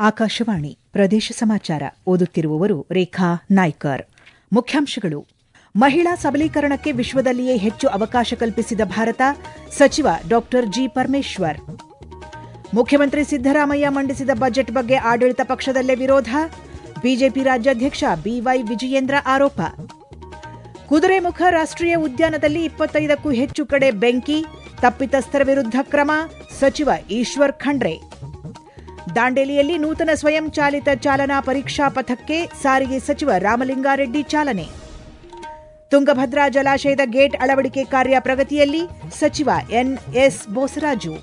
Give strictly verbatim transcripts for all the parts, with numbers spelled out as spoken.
ಆಕಾಶವಾಣಿ ಪ್ರದೇಶ ಸಮಾಚಾರ ಓದುತ್ತಿರುವವರು ರೇಖಾ ನಾಯ್ಕರ್. ಮುಖ್ಯಾಂಶಗಳು: ಮಹಿಳಾ ಸಬಲೀಕರಣಕ್ಕೆ ವಿಶ್ವದಲ್ಲಿಯೇ ಹೆಚ್ಚು ಅವಕಾಶ ಕಲ್ಪಿಸಿದ ಭಾರತ, ಸಚಿವ ಡಾ ಜಿ ಪರಮೇಶ್ವರ್. ಮುಖ್ಯಮಂತ್ರಿ ಸಿದ್ದರಾಮಯ್ಯ ಮಂಡಿಸಿದ ಬಜೆಟ್ ಬಗ್ಗೆ ಆಡಳಿತ ಪಕ್ಷದಲ್ಲೇ ವಿರೋಧ, ಬಿಜೆಪಿ ರಾಜ್ಯಾಧ್ಯಕ್ಷ ಬಿವೈ ವಿಜಯೇಂದ್ರ ಆರೋಪ. ಕುದುರೆಮುಖ ರಾಷ್ಟ್ರೀಯ ಉದ್ಯಾನದಲ್ಲಿ ಇಪ್ಪತ್ತೈದಕ್ಕೂ ಹೆಚ್ಚು ಕಡೆ ಬೆಂಕಿ, ತಪ್ಪಿತಸ್ಥರ ವಿರುದ್ಧ ಕ್ರಮ, ಸಚಿವ ಈಶ್ವರ್ ಖಂಡ್ರೆ. ದಾಂಡೇಲಿಯಲ್ಲಿ ನೂತನ ಸ್ವಯಂ ಚಾಲಿತ ಚಾಲನಾ ಪರೀಕ್ಷಾ ಪಥಕ್ಕೆ ಸಾರಿಗೆ ಸಚಿವ ರಾಮಲಿಂಗಾರೆಡ್ಡಿ ಚಾಲನೆ. ತುಂಗಭದ್ರಾ ಜಲಾಶಯದ ಗೇಟ್ ಅಳವಡಿಕೆ ಕಾರ್ಯ ಪ್ರಗತಿಯಲ್ಲಿ, ಸಚಿವ ಎನ್ಎಸ್ ಬೋಸರಾಜು.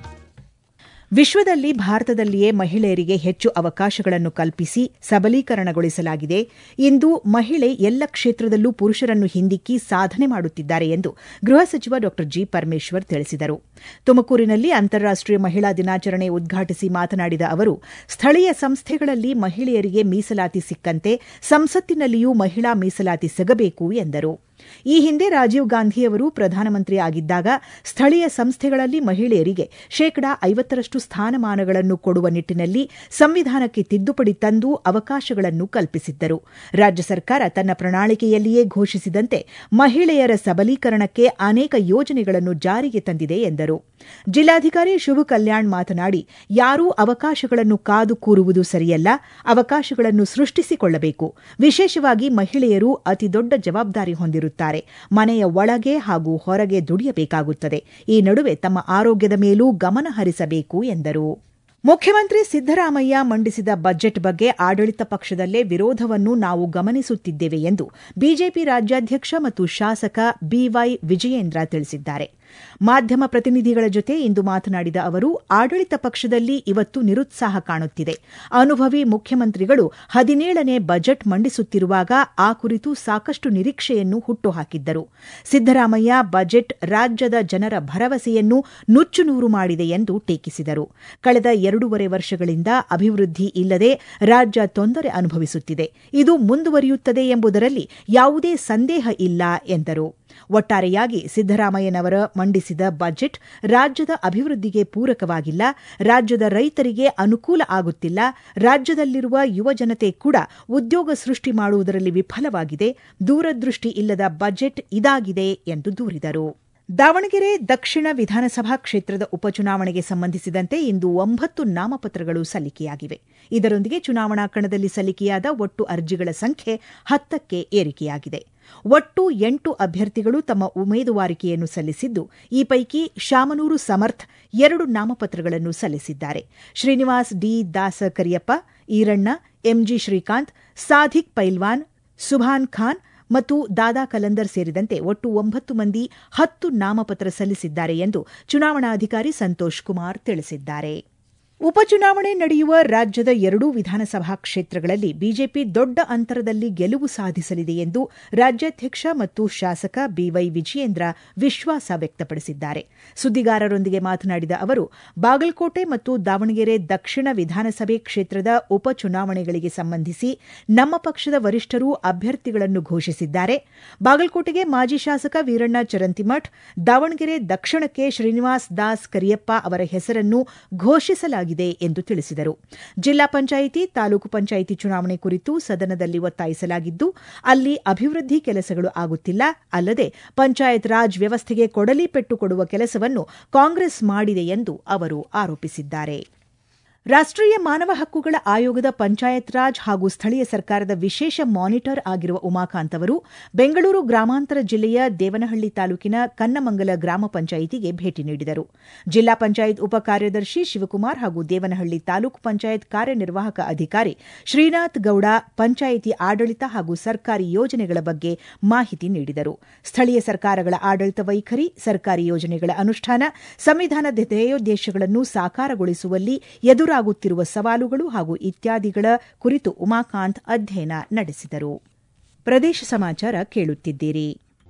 ವಿಶ್ವದಲ್ಲಿ ಭಾರತದಲ್ಲಿಯೇ ಮಹಿಳೆಯರಿಗೆ ಹೆಚ್ಚು ಅವಕಾಶಗಳನ್ನು ಕಲ್ಪಿಸಿ ಸಬಲೀಕರಣಗೊಳಿಸಲಾಗಿದೆ. ಇಂದು ಮಹಿಳೆ ಎಲ್ಲ ಕ್ಷೇತ್ರದಲ್ಲೂ ಪುರುಷರನ್ನು ಹಿಂದಿಕ್ಕಿ ಸಾಧನೆ ಮಾಡುತ್ತಿದ್ದಾರೆ ಎಂದು ಗೃಹ ಸಚಿವ ಡಾ ಜಿ ಪರಮೇಶ್ವರ್ ತಿಳಿಸಿದರು. ತುಮಕೂರಿನಲ್ಲಿ ಅಂತಾರಾಷ್ಟೀಯ ಮಹಿಳಾ ದಿನಾಚರಣೆ ಉದ್ಘಾಟಿಸಿ ಮಾತನಾಡಿದ ಅವರು, ಸ್ಥಳೀಯ ಸಂಸ್ಥೆಗಳಲ್ಲಿ ಮಹಿಳೆಯರಿಗೆ ಮೀಸಲಾತಿ ಸಿಕ್ಕಂತೆ ಸಂಸತ್ತಿನಲ್ಲಿಯೂ ಮಹಿಳಾ ಮೀಸಲಾತಿ ಸಿಗಬೇಕು ಎಂದರು. ಈ ಹಿಂದೆ ರಾಜೀವ್ ಗಾಂಧಿಯವರು ಪ್ರಧಾನಮಂತ್ರಿ ಆಗಿದ್ದಾಗ ಸ್ಥಳೀಯ ಸಂಸ್ಥೆಗಳಲ್ಲಿ ಮಹಿಳೆಯರಿಗೆ ಶೇಕಡಾ ಐವತ್ತರಷ್ಟು ಸ್ಥಾನಮಾನಗಳನ್ನು ಕೊಡುವ ನಿಟ್ಟಿನಲ್ಲಿ ಸಂವಿಧಾನಕ್ಕೆ ತಿದ್ದುಪಡಿ ತಂದು ಅವಕಾಶಗಳನ್ನು ಕಲ್ಪಿಸಿದ್ದರು. ರಾಜ್ಯ ಸರ್ಕಾರ ತನ್ನ ಪ್ರಣಾಳಿಕೆಯಲ್ಲಿಯೇ ಘೋಷಿಸಿದಂತೆ ಮಹಿಳೆಯರ ಸಬಲೀಕರಣಕ್ಕೆ ಅನೇಕ ಯೋಜನೆಗಳನ್ನು ಜಾರಿಗೆ ತಂದಿದೆ ಎಂದರು. ಜಿಲ್ಲಾಧಿಕಾರಿ ಶುಭ ಕಲ್ಯಾಣ್ ಮಾತನಾಡಿ, ಯಾರೂ ಅವಕಾಶಗಳನ್ನು ಕಾದು ಕೂರುವುದು ಸರಿಯಲ್ಲ, ಅವಕಾಶಗಳನ್ನು ಸೃಷ್ಟಿಸಿಕೊಳ್ಳಬೇಕು. ವಿಶೇಷವಾಗಿ ಮಹಿಳೆಯರು ಅತಿದೊಡ್ಡ ಜವಾಬ್ದಾರಿ ಹೊಂದಿರುತ್ತಾರೆ. ಮನೆಯ ಒಳಗೆ ಹಾಗೂ ಹೊರಗೆ ದುಡಿಯಬೇಕಾಗುತ್ತದೆ. ಈ ನಡುವೆ ತಮ್ಮ ಆರೋಗ್ಯದ ಮೇಲೂ ಗಮನ ಹರಿಸಬೇಕು ಎಂದರು. ಮುಖ್ಯಮಂತ್ರಿ ಸಿದ್ದರಾಮಯ್ಯ ಮಂಡಿಸಿದ ಬಜೆಟ್ ಬಗ್ಗೆ ಆಡಳಿತ ಪಕ್ಷದಲ್ಲೇ ವಿರೋಧವನ್ನು ನಾವು ಗಮನಿಸುತ್ತಿದ್ದೇವೆ ಎಂದು ಬಿಜೆಪಿ ರಾಜ್ಯಾಧ್ಯಕ್ಷ ಮತ್ತು ಶಾಸಕ ಬಿವೈ ವಿಜಯೇಂದ್ರ ತಿಳಿಸಿದ್ದಾರೆ. ಮಾಧ್ಯಮ ಪ್ರತಿನಿಧಿಗಳ ಜೊತೆ ಇಂದು ಮಾತನಾಡಿದ ಅವರು, ಆಡಳಿತ ಪಕ್ಷದಲ್ಲಿ ಇವತ್ತು ನಿರುತ್ಸಾಹ ಕಾಣುತ್ತಿದೆ. ಅನುಭವಿ ಮುಖ್ಯಮಂತ್ರಿಗಳು ಹದಿನೇಳನೇ ಬಜೆಟ್ ಮಂಡಿಸುತ್ತಿರುವಾಗ ಆ ಕುರಿತು ಸಾಕಷ್ಟು ನಿರೀಕ್ಷೆಯನ್ನು ಹುಟ್ಟುಹಾಕಿದ್ದರು. ಸಿದ್ದರಾಮಯ್ಯ ಬಜೆಟ್ ರಾಜ್ಯದ ಜನರ ಭರವಸೆಯನ್ನು ನುಚ್ಚುನೂರು ಮಾಡಿದೆ ಎಂದು ಟೀಕಿಸಿದರು. ಕಳೆದ ಎರಡೂವರೆ ವರ್ಷಗಳಿಂದ ಅಭಿವೃದ್ಧಿ ಇಲ್ಲದೆ ರಾಜ್ಯ ತೊಂದರೆ ಅನುಭವಿಸುತ್ತಿದೆ. ಇದು ಮುಂದುವರಿಯುತ್ತದೆ ಎಂಬುದರಲ್ಲಿ ಯಾವುದೇ ಸಂದೇಹ ಇಲ್ಲ ಎಂದರು. ಒಟ್ಟಾರೆಯಾಗಿ ಸಿದ್ದರಾಮಯ್ಯನವರ ಮಂಡಿಸಿದ ಬಜೆಟ್ ರಾಜ್ಯದ ಅಭಿವೃದ್ಧಿಗೆ ಪೂರಕವಾಗಿಲ್ಲ, ರಾಜ್ಯದ ರೈತರಿಗೆ ಅನುಕೂಲ ಆಗುತ್ತಿಲ್ಲ, ರಾಜ್ಯದಲ್ಲಿರುವ ಯುವಜನತೆ ಕೂಡ ಉದ್ಯೋಗ ಸೃಷ್ಟಿ ಮಾಡುವುದರಲ್ಲಿ ವಿಫಲವಾಗಿದೆ. ದೂರದೃಷ್ಟಿ ಇಲ್ಲದ ಬಜೆಟ್ ಇದಾಗಿದೆ ಎಂದು ದೂರಿದರು. ದಾವಣಗೆರೆ ದಕ್ಷಿಣ ವಿಧಾನಸಭಾ ಕ್ಷೇತ್ರದ ಉಪಚುನಾವಣೆಗೆ ಸಂಬಂಧಿಸಿದಂತೆ ಇಂದು ಒಂಬತ್ತು ನಾಮಪತ್ರಗಳು ಸಲ್ಲಿಕೆಯಾಗಿವೆ. ಇದರೊಂದಿಗೆ ಚುನಾವಣಾ ಕಣದಲ್ಲಿ ಸಲ್ಲಿಕೆಯಾದ ಒಟ್ಟು ಅರ್ಜಿಗಳ ಸಂಖ್ಯೆ ಹತ್ತಕ್ಕೆ ಏರಿಕೆಯಾಗಿದೆ. ಒಟ್ಟು ಎಂಟು ಅಭ್ಯರ್ಥಿಗಳು ತಮ್ಮ ಉಮೇದುವಾರಿಕೆಯನ್ನು ಸಲ್ಲಿಸಿದ್ದು, ಈ ಪೈಕಿ ಶಾಮನೂರು ಸಮರ್ಥ್ ಎರಡು ನಾಮಪತ್ರಗಳನ್ನು ಸಲ್ಲಿಸಿದ್ದಾರೆ. ಶ್ರೀನಿವಾಸ್ ಡಿ ದಾಸ ಕರಿಯಪ್ಪ, ಈರಣ್ಣ, ಎಂಜಿ ಶ್ರೀಕಾಂತ್, ಸಾಧಿಕ್ ಪೈಲ್ವಾನ್, ಸುಭಾನ್ ಖಾನ್ ಮತ್ತು ದಾದಾ ಕಲಂದರ್ ಸೇರಿದಂತೆ ಒಟ್ಟು ಒಂಬತ್ತು ಮಂದಿ ಹತ್ತು ನಾಮಪತ್ರ ಸಲ್ಲಿಸಿದ್ದಾರೆ ಎಂದು ಚುನಾವಣಾಧಿಕಾರಿ ಸಂತೋಷ್ ಕುಮಾರ್ ತಿಳಿಸಿದ್ದಾರೆ. ಉಪಚುನಾವಣೆ ನಡೆಯುವ ರಾಜ್ಯದ ಎರಡೂ ವಿಧಾನಸಭಾ ಕ್ಷೇತ್ರಗಳಲ್ಲಿ ಬಿಜೆಪಿ ದೊಡ್ಡ ಅಂತರದಲ್ಲಿ ಗೆಲುವು ಸಾಧಿಸಲಿದೆ ಎಂದು ರಾಜ್ಯಾಧ್ಯಕ್ಷ ಮತ್ತು ಶಾಸಕ ಬಿವೈ ವಿಜಯೇಂದ್ರ ವಿಶ್ವಾಸ ವ್ಯಕ್ತಪಡಿಸಿದ್ದಾರೆ. ಸುದ್ದಿಗಾರರೊಂದಿಗೆ ಮಾತನಾಡಿದ ಅವರು, ಬಾಗಲಕೋಟೆ ಮತ್ತು ದಾವಣಗೆರೆ ದಕ್ಷಿಣ ವಿಧಾನಸಭೆ ಕ್ಷೇತ್ರದ ಉಪಚುನಾವಣೆಗಳಿಗೆ ಸಂಬಂಧಿಸಿ ನಮ್ಮ ಪಕ್ಷದ ವರಿಷ್ಠರು ಅಭ್ಯರ್ಥಿಗಳನ್ನು ಘೋಷಿಸಿದ್ದಾರೆ. ಬಾಗಲಕೋಟೆಗೆ ಮಾಜಿ ಶಾಸಕ ವೀರಣ್ಣ ಚರಂತಿಮಠ್, ದಾವಣಗೆರೆ ದಕ್ಷಿಣಕ್ಕೆ ಶ್ರೀನಿವಾಸ್ ದಾಸ್ ಕರಿಯಪ್ಪ ಅವರ ಹೆಸರನ್ನು ಘೋಷಿಸಲಾಗಿದೆ ಎಂದು ತಿಳಿಸಿದರು. ಜಿಲ್ಲಾ ಪಂಚಾಯಿತಿ, ತಾಲೂಕು ಪಂಚಾಯಿತಿ ಚುನಾವಣೆ ಕುರಿತು ಸದನದಲ್ಲಿ ಒತ್ತಾಯಿಸಲಾಗಿದ್ದು, ಅಲ್ಲಿ ಅಭಿವೃದ್ಧಿ ಕೆಲಸಗಳು ಆಗುತ್ತಿಲ್ಲ. ಅಲ್ಲದೆ ಪಂಚಾಯತ್ ರಾಜ್ ವ್ಯವಸ್ಥೆಗೆ ಕೊಡಲಿ ಪೆಟ್ಟು ಕೊಡುವ ಕೆಲಸವನ್ನು ಕಾಂಗ್ರೆಸ್ ಮಾಡಿದೆ ಎಂದು ಅವರು ಆರೋಪಿಸಿದ್ದಾರೆ. ರಾಷ್ಟ್ರೀಯ ಮಾನವ ಹಕ್ಕುಗಳ ಆಯೋಗದ ಪಂಚಾಯತ್ ರಾಜ್ ಹಾಗೂ ಸ್ಥಳೀಯ ಸರ್ಕಾರದ ವಿಶೇಷ ಮಾನಿಟರ್ ಆಗಿರುವ ಉಮಾಕಾಂತ್ ಅವರು ಬೆಂಗಳೂರು ಗ್ರಾಮಾಂತರ ಜಿಲ್ಲೆಯ ದೇವನಹಳ್ಳಿ ತಾಲೂಕಿನ ಕನ್ನಮಂಗಲ ಗ್ರಾಮ ಪಂಚಾಯಿತಿಗೆ ಭೇಟಿ ನೀಡಿದರು. ಜಿಲ್ಲಾ ಪಂಚಾಯತ್ ಉಪ ಕಾರ್ಯದರ್ಶಿ ಶಿವಕುಮಾರ್ ಹಾಗೂ ದೇವನಹಳ್ಳಿ ತಾಲೂಕು ಪಂಚಾಯತ್ ಕಾರ್ಯನಿರ್ವಾಹಕ ಅಧಿಕಾರಿ ಶ್ರೀನಾಥ್ ಗೌಡ ಪಂಚಾಯಿತಿ ಆಡಳಿತ ಹಾಗೂ ಸರ್ಕಾರಿ ಯೋಜನೆಗಳ ಬಗ್ಗೆ ಮಾಹಿತಿ ನೀಡಿದರು. ಸ್ಥಳೀಯ ಸರ್ಕಾರಗಳ ಆಡಳಿತ ವೈಖರಿ, ಸರ್ಕಾರಿ ಯೋಜನೆಗಳ ಅನುಷ್ಠಾನ, ಸಂವಿಧಾನದ ಧ್ಯೇಯೋದ್ದೇಶಗಳನ್ನು ಸಾಕಾರಗೊಳಿಸುವಲ್ಲಿ ಎದುರು ಆಗುತ್ತಿರುವ ಸವಾಲುಗಳು ಹಾಗೂ ಇತ್ಯಾದಿಗಳ ಕುರಿತು ಉಮಾಕಾಂತ್ ಅಧ್ಯಯನ ನಡೆಸಿದರು. ಪ್ರದೇಶ ಸಮಾಚಾರ ಕೇಳುತ್ತಿದ್ದೀರಿ.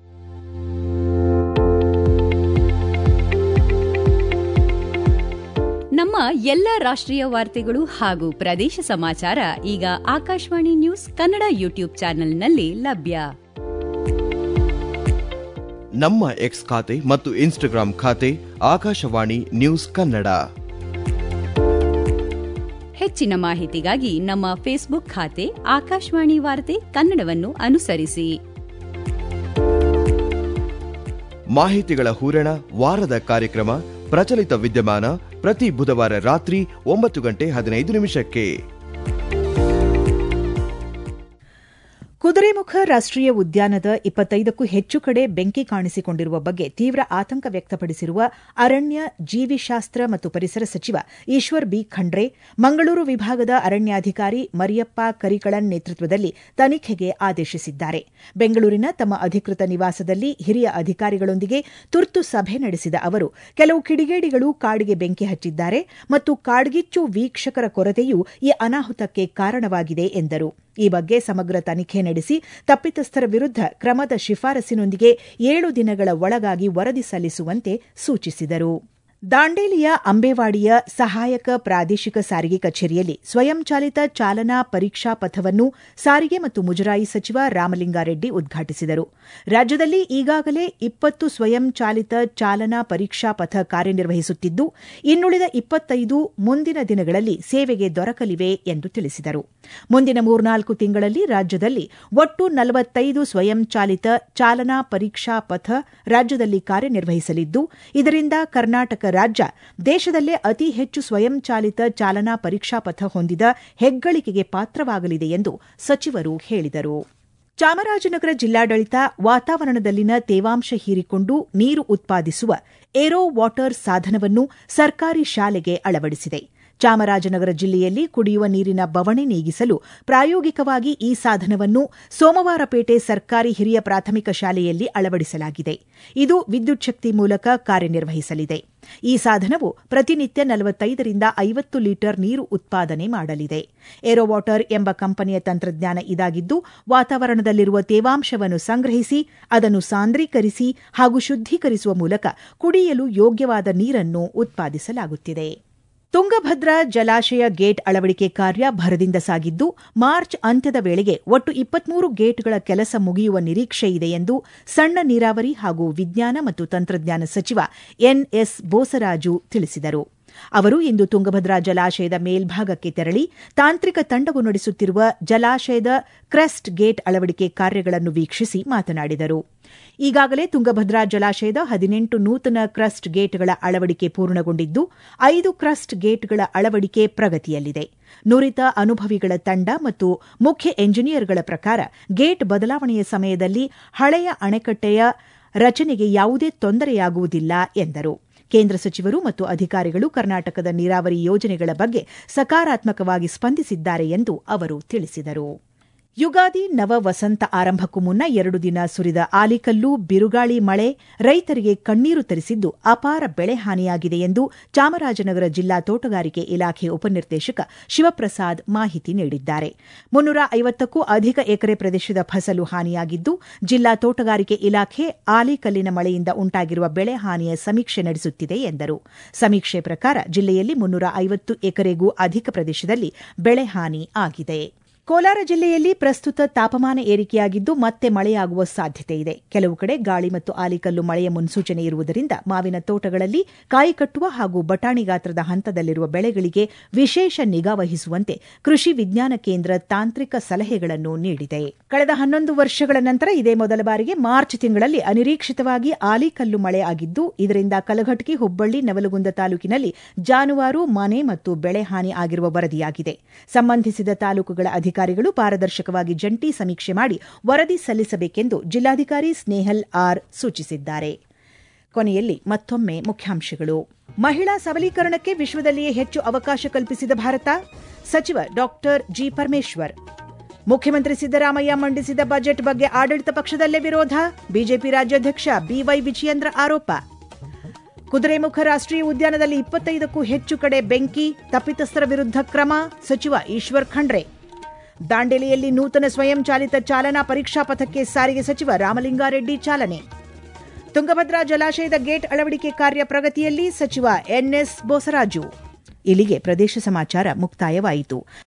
ನಮ್ಮ ಎಲ್ಲ ರಾಷ್ಟ್ರೀಯ ವಾರ್ತೆಗಳು ಹಾಗೂ ಪ್ರದೇಶ ಸಮಾಚಾರ ಈಗ ಆಕಾಶವಾಣಿ ನ್ಯೂಸ್ ಕನ್ನಡ ಯೂಟ್ಯೂಬ್ ಚಾನೆಲ್ನಲ್ಲಿ ಲಭ್ಯ. ನಮ್ಮ ಎಕ್ಸ್ ಖಾತೆ ಮತ್ತು ಇನ್ಸ್ಟಾಗ್ರಾಂ ಖಾತೆ ಆಕಾಶವಾಣಿ ನ್ಯೂಸ್ ಕನ್ನಡ. ಹೆಚ್ಚಿನ ಮಾಹಿತಿಗಾಗಿ ನಮ್ಮ ಫೇಸ್ಬುಕ್ ಖಾತೆ ಆಕಾಶವಾಣಿ ವಾರ್ತೆ ಕನ್ನಡವನ್ನು ಅನುಸರಿಸಿ. ಮಾಹಿತಿಗಳ ಹೂರಣ ವಾರದ ಕಾರ್ಯಕ್ರಮ ಪ್ರಚಲಿತ ವಿದ್ಯಮಾನ ಪ್ರತಿ ಬುಧವಾರ ರಾತ್ರಿ ಒಂಬತ್ತು ಗಂಟೆ ಹದಿನೈದು ನಿಮಿಷಕ್ಕೆ. ಕುದುರೆಮುಖ ರಾಷ್ಟ್ರೀಯ ಉದ್ಯಾನದ ಇಪ್ಪತ್ತೈದಕ್ಕೂ ಹೆಚ್ಚು ಕಡೆ ಬೆಂಕಿ ಕಾಣಿಸಿಕೊಂಡಿರುವ ಬಗ್ಗೆ ತೀವ್ರ ಆತಂಕ ವ್ಯಕ್ತಪಡಿಸಿರುವ ಅರಣ್ಯ ಜೀವಿಶಾಸ್ತ್ರ ಮತ್ತು ಪರಿಸರ ಸಚಿವ ಈಶ್ವರ್ ಬಿ ಖಂಡ್ರೆ ಮಂಗಳೂರು ವಿಭಾಗದ ಅರಣ್ಯಾಧಿಕಾರಿ ಮರಿಯಪ್ಪ ಕರಿಕಳನ್ ನೇತೃತ್ವದಲ್ಲಿ ತನಿಖೆಗೆ ಆದೇಶಿಸಿದ್ದಾರೆ. ಬೆಂಗಳೂರಿನ ತಮ್ಮ ಅಧಿಕೃತ ನಿವಾಸದಲ್ಲಿ ಹಿರಿಯ ಅಧಿಕಾರಿಗಳೊಂದಿಗೆ ತುರ್ತು ಸಭೆ ನಡೆಸಿದ ಅವರು ಕೆಲವು ಕಿಡಿಗೇಡಿಗಳು ಕಾಡಿಗೆ ಬೆಂಕಿ ಹಚ್ಚಿದ್ದಾರೆ ಮತ್ತು ಕಾಡ್ಗಿಚ್ಚು ವೀಕ್ಷಕರ ಕೊರತೆಯೂ ಈ ಅನಾಹುತಕ್ಕೆ ಕಾರಣವಾಗಿದೆ ಎಂದರು. ಈ ಬಗ್ಗೆ ಸಮಗ್ರ ತನಿಖೆ ನಡೆಸಿ ತಪ್ಪಿತಸ್ಥರ ವಿರುದ್ಧ ಕ್ರಮದ ಶಿಫಾರಸಿನೊಂದಿಗೆ ಏಳು ದಿನಗಳ ಒಳಗಾಗಿ ವರದಿ ಸಲ್ಲಿಸುವಂತೆ ಸೂಚಿಸಿದರು. ದಾಂಡೇಲಿಯ ಅಂಬೇವಾಡಿಯ ಸಹಾಯಕ ಪ್ರಾದೇಶಿಕ ಸಾರಿಗೆ ಕಚೇರಿಯಲ್ಲಿ ಸ್ವಯಂಚಾಲಿತ ಚಾಲನಾ ಪರೀಕ್ಷಾ ಪಥವನ್ನು ಸಾರಿಗೆ ಮತ್ತು ಮುಜರಾಯಿ ಸಚಿವ ರಾಮಲಿಂಗಾರೆಡ್ಡಿ ಉದ್ಘಾಟಿಸಿದರು. ರಾಜ್ಯದಲ್ಲಿ ಈಗಾಗಲೇ ಇಪ್ಪತ್ತು ಸ್ವಯಂಚಾಲಿತ ಚಾಲನಾ ಪರೀಕ್ಷಾ ಪಥ ಕಾರ್ಯನಿರ್ವಹಿಸುತ್ತಿದ್ದು, ಇನ್ನುಳಿದ ಇಪ್ಪತ್ತೈದು ಮುಂದಿನ ದಿನಗಳಲ್ಲಿ ಸೇವೆಗೆ ದೊರಕಲಿವೆ ಎಂದು ತಿಳಿಸಿದರು. ಮುಂದಿನ ಮೂರ್ನಾಲ್ಕು ತಿಂಗಳಲ್ಲಿ ರಾಜ್ಯದಲ್ಲಿ ಒಟ್ಟು ನಲವತ್ತೈದು ಸ್ವಯಂಚಾಲಿತ ಚಾಲನಾ ಪರೀಕ್ಷಾ ಪಥ ರಾಜ್ಯದಲ್ಲಿ ಕಾರ್ಯನಿರ್ವಹಿಸಲಿದ್ದು, ಇದರಿಂದ ಕರ್ನಾಟಕ ರಾಜ್ಯ ದೇಶದಲ್ಲೇ ಅತಿ ಹೆಚ್ಚು ಸ್ವಯಂಚಾಲಿತ ಚಾಲನಾ ಪರೀಕ್ಷಾ ಪಥ ಹೊಂದಿದ ಹೆಗ್ಗಳಿಕೆಗೆ ಪಾತ್ರವಾಗಲಿದೆ ಎಂದು ಸಚಿವರು ಹೇಳಿದರು. ಚಾಮರಾಜನಗರ ಜಿಲ್ಲಾಡಳಿತ ವಾತಾವರಣದಲ್ಲಿನ ತೇವಾಂಶ ಹೀರಿಕೊಂಡು ನೀರು ಉತ್ಪಾದಿಸುವ ಏರೋ ವಾಟರ್ ಸಾಧನವನ್ನು ಸರ್ಕಾರಿ ಶಾಲೆಗೆ ಅಳವಡಿಸಿದೆ. ಚಾಮರಾಜನಗರ ಜಿಲ್ಲೆಯಲ್ಲಿ ಕುಡಿಯುವ ನೀರಿನ ಬವಣೆ ನೀಗಿಸಲು ಪ್ರಾಯೋಗಿಕವಾಗಿ ಈ ಸಾಧನವನ್ನು ಸೋಮವಾರಪೇಟೆ ಸರ್ಕಾರಿ ಹಿರಿಯ ಪ್ರಾಥಮಿಕ ಶಾಲೆಯಲ್ಲಿ ಅಳವಡಿಸಲಾಗಿದೆ. ಇದು ವಿದ್ಯುತ್ ಶಕ್ತಿ ಮೂಲಕ ಕಾರ್ಯನಿರ್ವಹಿಸಲಿದೆ. ಈ ಸಾಧನವು ಪ್ರತಿನಿತ್ಯ ನಲವತ್ತೈದರಿಂದ ಐವತ್ತು ಲೀಟರ್ ನೀರು ಉತ್ಪಾದನೆ ಮಾಡಲಿದೆ. ಏರೋ ವಾಟರ್ ಎಂಬ ಕಂಪನಿಯ ತಂತ್ರಜ್ಞಾನ ಇದಾಗಿದ್ದು, ವಾತಾವರಣದಲ್ಲಿರುವ ತೇವಾಂಶವನ್ನು ಸಂಗ್ರಹಿಸಿ ಅದನ್ನು ಸಾಂದ್ರೀಕರಿಸಿ ಹಾಗೂ ಶುದ್ದೀಕರಿಸುವ ಮೂಲಕ ಕುಡಿಯಲು ಯೋಗ್ಯವಾದ ನೀರನ್ನು ಉತ್ಪಾದಿಸಲಾಗುತ್ತಿದೆ. ತುಂಗಭದ್ರಾ ಜಲಾಶಯ ಗೇಟ್ ಅಳವಡಿಕೆ ಕಾರ್ಯ ಭರದಿಂದ ಸಾಗಿದ್ದು, ಮಾರ್ಚ್ ಅಂತ್ಯದ ವೇಳೆಗೆ ಒಟ್ಟು ಇಪ್ಪತ್ಮೂರು ಗೇಟ್ಗಳ ಕೆಲಸ ಮುಗಿಯುವ ನಿರೀಕ್ಷೆಯಿದೆ ಎಂದು ಸಣ್ಣ ನೀರಾವರಿ ಹಾಗೂ ವಿಜ್ಞಾನ ಮತ್ತು ತಂತ್ರಜ್ಞಾನ ಸಚಿವ ಎನ್ಎಸ್ ಬೋಸರಾಜು ತಿಳಿಸಿದರು. ಅವರು ಇಂದು ತುಂಗಭದ್ರಾ ಜಲಾಶಯದ ಮೇಲ್ಭಾಗಕ್ಕೆ ತೆರಳಿ ತಾಂತ್ರಿಕ ತಂಡವು ನಡೆಸುತ್ತಿರುವ ಜಲಾಶಯದ ಕ್ರೆಸ್ಟ್ ಗೇಟ್ ಅಳವಡಿಕೆ ಕಾರ್ಯಗಳನ್ನು ವೀಕ್ಷಿಸಿ ಮಾತನಾಡಿದರು. ಈಗಾಗಲೇ ತುಂಗಭದ್ರಾ ಜಲಾಶಯದ ಹದಿನೆಂಟು ನೂತನ ಕ್ರಸ್ಟ್ ಗೇಟ್ಗಳ ಅಳವಡಿಕೆ ಪೂರ್ಣಗೊಂಡಿದ್ದು, ಐದು ಕ್ರಸ್ಟ್ ಗೇಟ್ಗಳ ಅಳವಡಿಕೆ ಪ್ರಗತಿಯಲ್ಲಿದೆ. ನುರಿತ ಅನುಭವಿಗಳ ತಂಡ ಮತ್ತು ಮುಖ್ಯ ಎಂಜಿನಿಯರ್ಗಳ ಪ್ರಕಾರ ಗೇಟ್ ಬದಲಾವಣೆಯ ಸಮಯದಲ್ಲಿ ಹಳೆಯ ಅಣೆಕಟ್ಟೆಯ ರಚನೆಗೆ ಯಾವುದೇ ತೊಂದರೆಯಾಗುವುದಿಲ್ಲ ಎಂದರು. ಕೇಂದ್ರ ಸಚಿವರು ಮತ್ತು ಅಧಿಕಾರಿಗಳು ಕರ್ನಾಟಕದ ನೀರಾವರಿ ಯೋಜನೆಗಳ ಬಗ್ಗೆ ಸಕಾರಾತ್ಮಕವಾಗಿ ಸ್ಪಂದಿಸಿದ್ದಾರೆ ಎಂದು ಅವರು ತಿಳಿಸಿದರು. ಯುಗಾದಿ ನವ ವಸಂತ ಆರಂಭಕ್ಕೂ ಮುನ್ನ ಎರಡು ದಿನ ಸುರಿದ ಆಲಿಕಲ್ಲು ಬಿರುಗಾಳಿ ಮಳೆ ರೈತರಿಗೆ ಕಣ್ಣೀರು ತರಿಸಿದ್ದು, ಅಪಾರ ಬೆಳೆ ಹಾನಿಯಾಗಿದೆ ಎಂದು ಚಾಮರಾಜನಗರ ಜಿಲ್ಲಾ ತೋಟಗಾರಿಕೆ ಇಲಾಖೆ ಉಪನಿರ್ದೇಶಕ ಶಿವಪ್ರಸಾದ್ ಮಾಹಿತಿ ನೀಡಿದ್ದಾರೆ. ಮುನ್ನೂರ ಐವತ್ತಕ್ಕೂ ಅಧಿಕ ಎಕರೆ ಪ್ರದೇಶದ ಫಸಲು ಹಾನಿಯಾಗಿದ್ದು, ಜಿಲ್ಲಾ ತೋಟಗಾರಿಕೆ ಇಲಾಖೆ ಆಲಿಕಲ್ಲಿನ ಮಳೆಯಿಂದ ಉಂಟಾಗಿರುವ ಬೆಳೆ ಹಾನಿಯ ಸಮೀಕ್ಷೆ ನಡೆಸುತ್ತಿದೆ ಎಂದರು. ಸಮೀಕ್ಷೆ ಪ್ರಕಾರ ಜಿಲ್ಲೆಯಲ್ಲಿ ಮುನ್ನೂರ ಐವತ್ತು ಎಕರೆಗೂ ಅಧಿಕ ಪ್ರದೇಶದಲ್ಲಿ ಬೆಳೆ ಹಾನಿ ಆಗಿದೆ. ಕೋಲಾರ ಜಿಲ್ಲೆಯಲ್ಲಿ ಪ್ರಸ್ತುತ ತಾಪಮಾನ ಏರಿಕೆಯಾಗಿದ್ದು, ಮತ್ತೆ ಮಳೆಯಾಗುವ ಸಾಧ್ಯತೆಯಿದೆ. ಕೆಲವು ಕಡೆ ಗಾಳಿ ಮತ್ತು ಆಲಿಕಲ್ಲು ಮಳೆಯ ಮುನ್ಸೂಚನೆ ಇರುವುದರಿಂದ ಮಾವಿನ ತೋಟಗಳಲ್ಲಿ ಕಾಯಿ ಕಟ್ಟುವ ಹಾಗೂ ಬಟಾಣಿ ಗಾತ್ರದ ಹಂತದಲ್ಲಿರುವ ಬೆಳೆಗಳಿಗೆ ವಿಶೇಷ ನಿಗಾ ವಹಿಸುವಂತೆ ಕೃಷಿ ವಿಜ್ಞಾನ ಕೇಂದ್ರ ತಾಂತ್ರಿಕ ಸಲಹೆಗಳನ್ನು ನೀಡಿದೆ. ಕಳೆದ ಹನ್ನೊಂದು ವರ್ಷಗಳ ನಂತರ ಇದೇ ಮೊದಲ ಬಾರಿಗೆ ಮಾರ್ಚ್ ತಿಂಗಳಲ್ಲಿ ಅನಿರೀಕ್ಷಿತವಾಗಿ ಆಲಿಕಲ್ಲು ಮಳೆ ಆಗಿದ್ದು, ಇದರಿಂದ ಕಲಘಟಕಿ, ಹುಬ್ಬಳ್ಳಿ, ನವಲಗುಂದ ತಾಲೂಕಿನಲ್ಲಿ ಜಾನುವಾರು, ಮನೆ ಮತ್ತು ಬೆಳೆ ಹಾನಿ ಆಗಿರುವ ವರದಿಯಾಗಿದೆ. ಸಂಬಂಧಿಸಿದ ತಾಲೂಕುಗಳ ಅಧಿಕಾರಿಗಳು ಪಾರದರ್ಶಕವಾಗಿ ಜಂಟಿ ಸಮೀಕ್ಷೆ ಮಾಡಿ ವರದಿ ಸಲ್ಲಿಸಬೇಕೆಂದು ಜಿಲ್ಲಾಧಿಕಾರಿ ಸ್ನೇಹಲ್ ಆರ್ ಸೂಚಿಸಿದ್ದಾರೆ. ಕೊನೆಯಲ್ಲಿ ಮತ್ತೊಮ್ಮೆ ಮುಖ್ಯಾಂಶಗಳು. ಮಹಿಳಾ ಸಬಲೀಕರಣಕ್ಕೆ ವಿಶ್ವದಲ್ಲಿಯೇ ಹೆಚ್ಚು ಅವಕಾಶ ಕಲ್ಪಿಸಿದ ಭಾರತ, ಸಚಿವ ಡಾಕ್ಟರ್ ಜಿ ಪರಮೇಶ್ವರ್. ಮುಖ್ಯಮಂತ್ರಿ ಸಿದ್ದರಾಮಯ್ಯ ಮಂಡಿಸಿದ ಬಜೆಟ್ ಬಗ್ಗೆ ಆಡಳಿತ ಪಕ್ಷದಲ್ಲೇ ವಿರೋಧ, ಬಿಜೆಪಿ ರಾಜ್ಯಾಧ್ಯಕ್ಷ ಬಿವೈ ವಿಜಯೇಂದ್ರ ಆರೋಪ. ಕುದುರೆಮುಖ ರಾಷ್ಟ್ರೀಯ ಉದ್ಯಾನದಲ್ಲಿ ಇಪ್ಪತ್ತೈದಕ್ಕೂ ಹೆಚ್ಚು ಕಡೆ ಬೆಂಕಿ, ತಪ್ಪಿತಸ್ಥರ ವಿರುದ್ಧ ಕ್ರಮ, ಸಚಿವ ಈಶ್ವರ್ ಖಂಡ್ರೆ. ದಾಂಡೇಲಿಯಲ್ಲಿ ನೂತನ ಸ್ವಯಂಚಾಲಿತ ಚಾಲನಾ ಪರೀಕ್ಷಾ ಪಥಕ್ಕೆ ಸಾರಿಗೆ ಸಚಿವ ರಾಮಲಿಂಗಾರೆಡ್ಡಿ ಚಾಲನೆ. ತುಂಗಭದ್ರಾ ಜಲಾಶಯದ ಗೇಟ್ ಅಳವಡಿಕೆ ಕಾರ್ಯ ಪ್ರಗತಿಯಲ್ಲಿ, ಸಚಿವ ಎನ್ಎಸ್ ಬೋಸರಾಜು. ಇಲ್ಲಿಗೆ ಪ್ರದೇಶ ಸಮಾಚಾರ ಮುಕ್ತಾಯವಾಯಿತು.